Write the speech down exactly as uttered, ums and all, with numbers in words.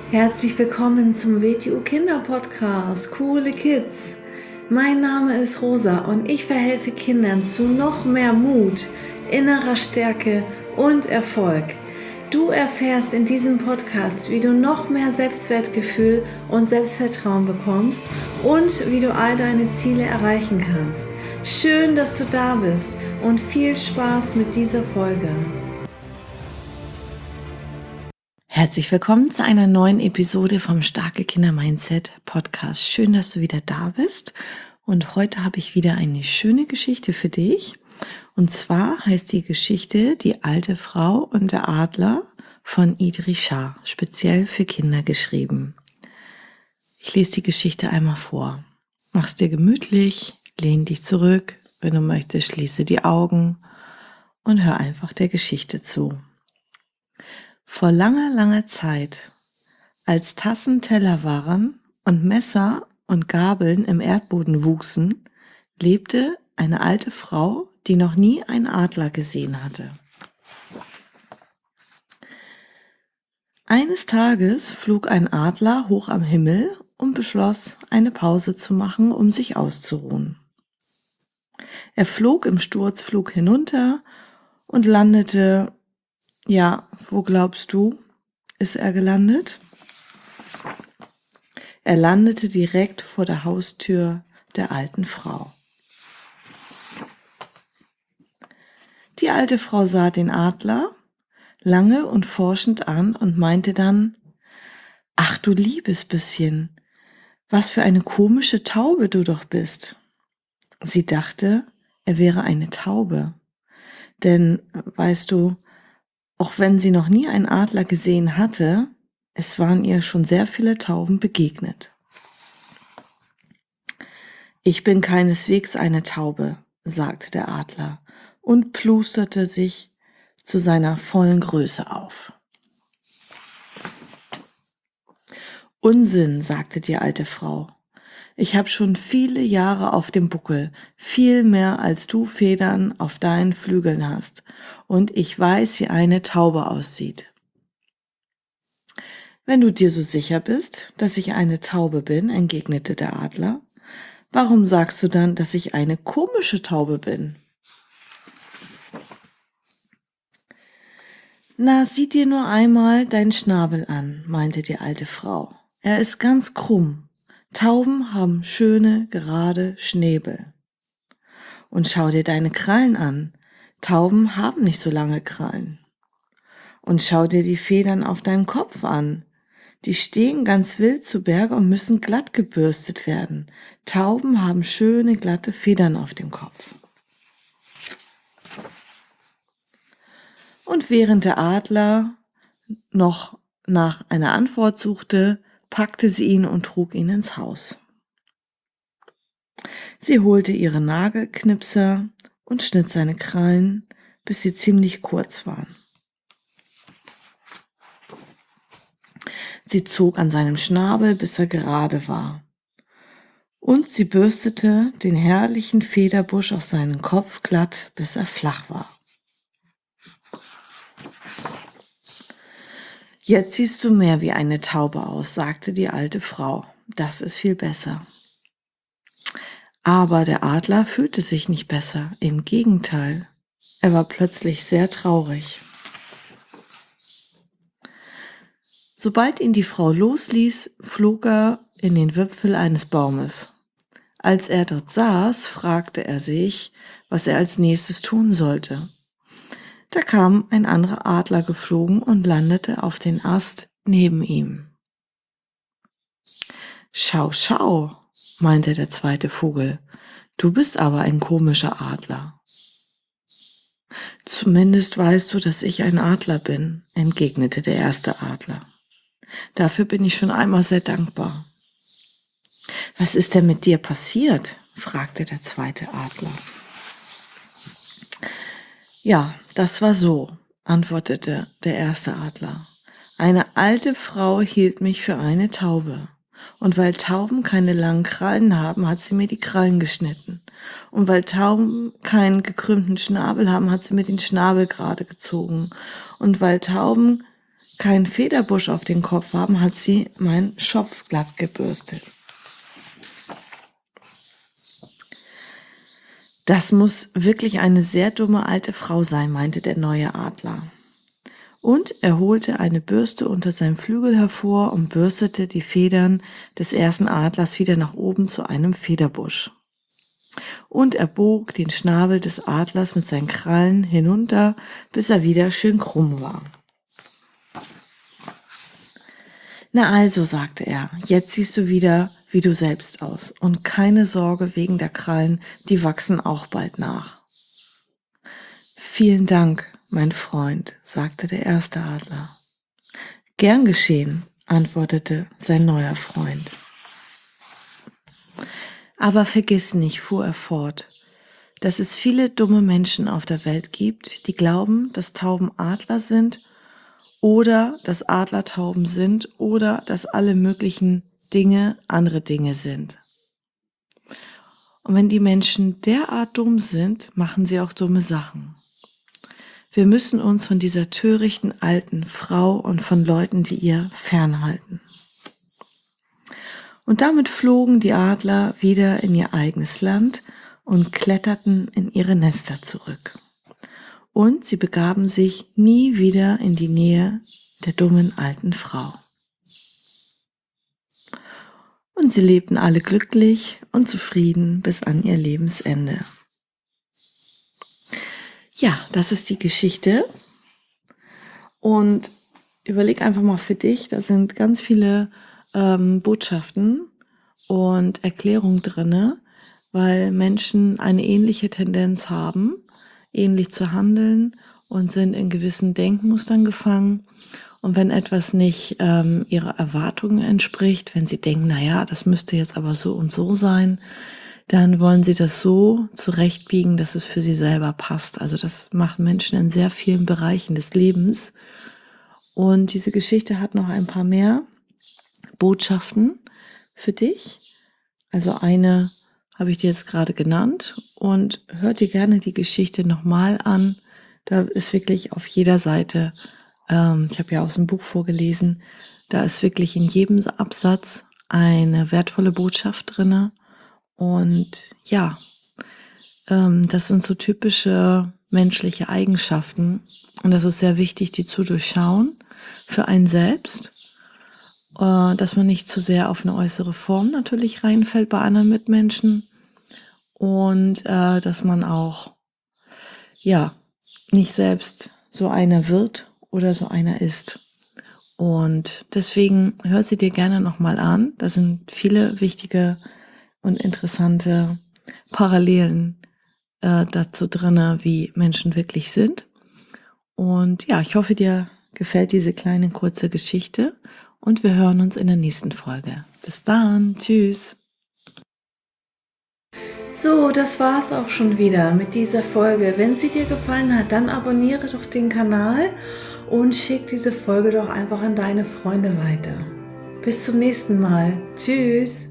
Herzlich willkommen zum W T U Kinder Podcast, Coole Kids. Mein Name ist Rosa und ich verhelfe Kindern zu noch mehr Mut, innerer Stärke und Erfolg. Du erfährst in diesem Podcast, wie du noch mehr Selbstwertgefühl und Selbstvertrauen bekommst und wie du all deine Ziele erreichen kannst. Schön, dass du da bist und viel Spaß mit dieser Folge. Herzlich willkommen zu einer neuen Episode vom Starke Kinder Mindset Podcast. Schön, dass du wieder da bist. Und heute habe ich wieder eine schöne Geschichte für dich. Und zwar heißt die Geschichte Die alte Frau und der Adler von Idries Shah, speziell für Kinder geschrieben. Ich lese die Geschichte einmal vor. Mach's dir gemütlich, lehn dich zurück. Wenn du möchtest, schließe die Augen und hör einfach der Geschichte zu. Vor langer, langer Zeit, als Tassen Teller waren und Messer und Gabeln im Erdboden wuchsen, lebte eine alte Frau, die noch nie einen Adler gesehen hatte. Eines Tages flog ein Adler hoch am Himmel und beschloss, eine Pause zu machen, um sich auszuruhen. Er flog im Sturzflug hinunter und landete, ja, wo glaubst du, ist er gelandet? Er landete direkt vor der Haustür der alten Frau. Die alte Frau sah den Adler lange und forschend an und meinte dann: »Ach du liebes bisschen, was für eine komische Taube du doch bist.« Sie dachte, er wäre eine Taube. Denn, weißt du, auch wenn sie noch nie einen Adler gesehen hatte, es waren ihr schon sehr viele Tauben begegnet. »Ich bin keineswegs eine Taube«, sagte der Adler und plusterte sich zu seiner vollen Größe auf. »Unsinn«, sagte die alte Frau. »Ich habe schon viele Jahre auf dem Buckel, viel mehr als du Federn auf deinen Flügeln hast, und ich weiß, wie eine Taube aussieht.« »Wenn du dir so sicher bist, dass ich eine Taube bin«, entgegnete der Adler, »warum sagst du dann, dass ich eine komische Taube bin?« »Na, sieh dir nur einmal deinen Schnabel an«, meinte die alte Frau. »Er ist ganz krumm. Tauben haben schöne, gerade Schnäbel. Und schau dir deine Krallen an. Tauben haben nicht so lange Krallen. Und schau dir die Federn auf deinem Kopf an. Die stehen ganz wild zu Berge und müssen glatt gebürstet werden. Tauben haben schöne, glatte Federn auf dem Kopf.« Und während der Adler noch nach einer Antwort suchte, packte sie ihn und trug ihn ins Haus. Sie holte ihre Nagelknipser und schnitt seine Krallen, bis sie ziemlich kurz waren. Sie zog an seinem Schnabel, bis er gerade war. Und sie bürstete den herrlichen Federbusch auf seinen Kopf glatt, bis er flach war. »Jetzt siehst du mehr wie eine Taube aus«, sagte die alte Frau. »Das ist viel besser.« Aber der Adler fühlte sich nicht besser, im Gegenteil. Er war plötzlich sehr traurig. Sobald ihn die Frau losließ, flog er in den Wipfel eines Baumes. Als er dort saß, fragte er sich, was er als nächstes tun sollte. Da kam ein anderer Adler geflogen und landete auf den Ast neben ihm. »Schau, schau«, meinte der zweite Vogel, »du bist aber ein komischer Adler.« »Zumindest weißt du, dass ich ein Adler bin«, entgegnete der erste Adler. »Dafür bin ich schon einmal sehr dankbar.« »Was ist denn mit dir passiert?«, fragte der zweite Adler. »Ja, das war so«, antwortete der erste Adler. »Eine alte Frau hielt mich für eine Taube. Und weil Tauben keine langen Krallen haben, hat sie mir die Krallen geschnitten. Und weil Tauben keinen gekrümmten Schnabel haben, hat sie mir den Schnabel gerade gezogen. Und weil Tauben keinen Federbusch auf den Kopf haben, hat sie meinen Schopf glatt gebürstet. Das muss wirklich eine sehr dumme alte Frau sein, meinte der neue Adler. Und er holte eine Bürste unter seinem Flügel hervor und bürstete die Federn des ersten Adlers wieder nach oben zu einem Federbusch. Und er bog den Schnabel des Adlers mit seinen Krallen hinunter, bis er wieder schön krumm war. Na also, sagte er, jetzt siehst du wieder wie du selbst aus. Und keine Sorge wegen der Krallen, die wachsen auch bald nach. Vielen Dank, mein Freund, sagte der erste Adler. Gern geschehen, antwortete sein neuer Freund. Aber vergiss nicht, fuhr er fort, dass es viele dumme Menschen auf der Welt gibt, die glauben, dass Tauben Adler sind oder dass Adler Tauben sind oder dass alle möglichen Dinge andere Dinge sind. Und wenn die Menschen derart dumm sind, machen sie auch dumme Sachen. Wir müssen uns von dieser törichten alten Frau und von Leuten wie ihr fernhalten. Und damit flogen die Adler wieder in ihr eigenes Land und kletterten in ihre Nester zurück. Und sie begaben sich nie wieder in die Nähe der dummen alten Frau. Und sie lebten alle glücklich und zufrieden bis an ihr Lebensende. Ja, das ist die Geschichte. Und überleg einfach mal für dich, da sind ganz viele ähm, Botschaften und Erklärungen drinne, weil Menschen eine ähnliche Tendenz haben, ähnlich zu handeln und sind in gewissen Denkmustern gefangen. Und wenn etwas nicht ähm, ihrer Erwartungen entspricht, wenn sie denken, na ja, das müsste jetzt aber so und so sein, dann wollen sie das so zurechtbiegen, dass es für sie selber passt. Also das machen Menschen in sehr vielen Bereichen des Lebens. Und diese Geschichte hat noch ein paar mehr Botschaften für dich. Also eine habe ich dir jetzt gerade genannt und hör dir gerne die Geschichte nochmal an. Da ist wirklich auf jeder Seite, ähm, ich habe ja aus dem Buch vorgelesen, da ist wirklich in jedem Absatz eine wertvolle Botschaft drinne. Und ja, ähm, das sind so typische menschliche Eigenschaften. Und das ist sehr wichtig, die zu durchschauen für einen selbst, äh, dass man nicht zu sehr auf eine äußere Form natürlich reinfällt bei anderen Mitmenschen und äh, dass man auch ja nicht selbst so einer wird oder so einer ist. Und deswegen hör sie dir gerne nochmal an. Da sind viele wichtige und interessante Parallelen äh, dazu drinne, wie Menschen wirklich sind. Und ja, ich hoffe, dir gefällt diese kleine kurze Geschichte und wir hören uns in der nächsten Folge. Bis dann, tschüss. So, das war's auch schon wieder mit dieser Folge. Wenn sie dir gefallen hat, dann abonniere doch den Kanal und schick diese Folge doch einfach an deine Freunde weiter. Bis zum nächsten Mal. Tschüss.